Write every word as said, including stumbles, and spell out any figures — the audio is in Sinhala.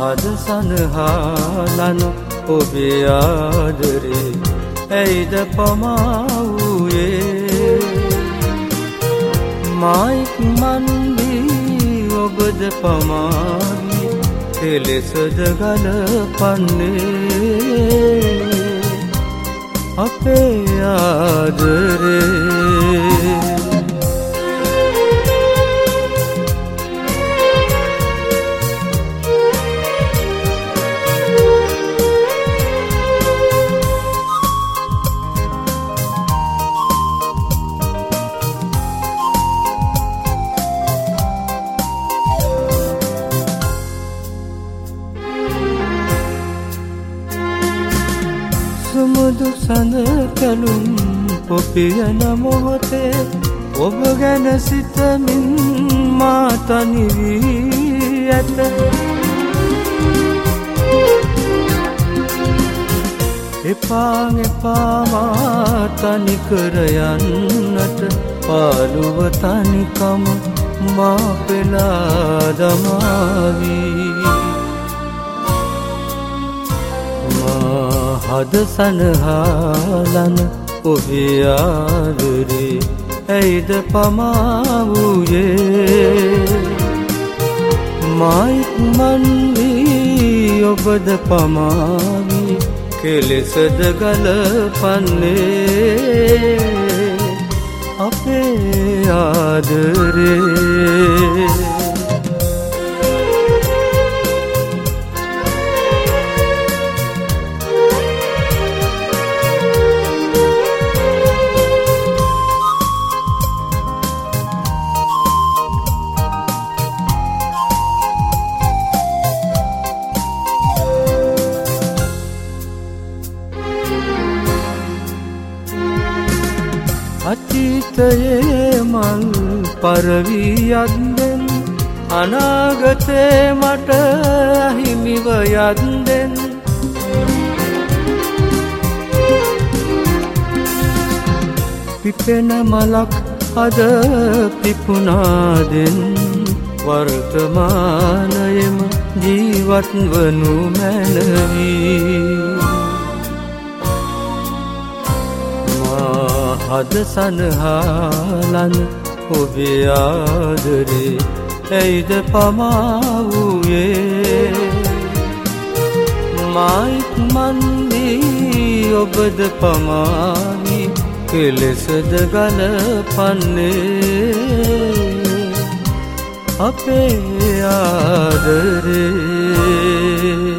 හද සනහලන ඔබේ ආදරේ ඇයිද පමා වූයේ මායික් මන්දී ඔබද පමාවී කෙලෙසද ගලපන්නේ අපේ ආදරේ සුමුදු සඳ කැලුම් පොපියන මොහොතේ ඔබ ගැන සිතමින් මා තනි වී ඇත එපා එපා මා තනි කර යන්නට පාළුව තනිකම මා පෙළා දමාවී හද සනහලන ඔබේ ආදරේ ඇයිද පමා වූයේ මායික් මන්වී ඔබද පමාවී කෙලෙසද ගලපන්නේ අපේ ආදරේ අතීතයේ මල් පරවී යද්දෙන් අනාගතේ මට අහිමිව යද්දෙන් පිපෙන මලක් අද පිපුනාදෙන් වර්තමානයෙම ජීවත් වනු මැනවී හද සනහලන ඔබේ ආදරේ ඇයිද පමා වූයේ මායික් මන්දී ඔබද පමාවී කෙලෙසද ගලපන්නේ අපේ ආදරේ